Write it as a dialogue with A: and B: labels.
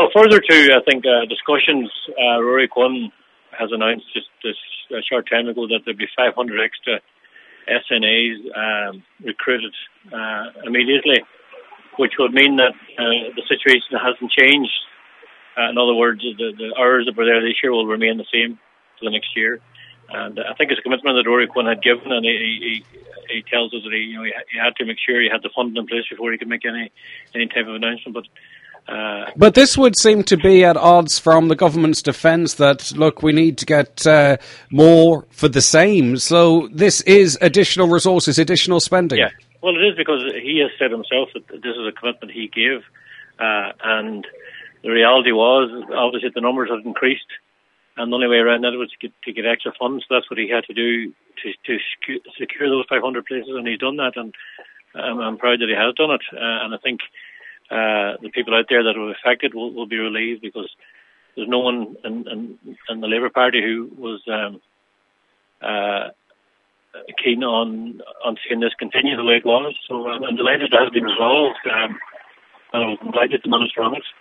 A: further to, I think, discussions, Rory Quinn has announced just a short time ago that there'll be 500 extra SNAs recruited immediately, which would mean that the situation hasn't changed. In other words, the hours that were there this year will remain the same for the next year. And I think it's a commitment that Rory Quinn had given, and he tells us that he had to make sure he had the funding in place before he could make any type of announcement.
B: But this would seem to be at odds from the government's defence that, look, we need to get more for the same. So this is additional resources, additional spending.
A: Yeah, well, it is, because he has said himself that this is a commitment he gave, and the reality was, obviously, the numbers have increased, and the only way around that was to get extra funds. So that's what he had to do to secure those 500 places, and he's done that, and I'm proud that he has done it. And I think the people out there that were affected will be relieved, because there's no one in the Labour Party who was keen on seeing this continue the way it was. So I'm delighted that has been resolved, and I'm delighted the Minister on it.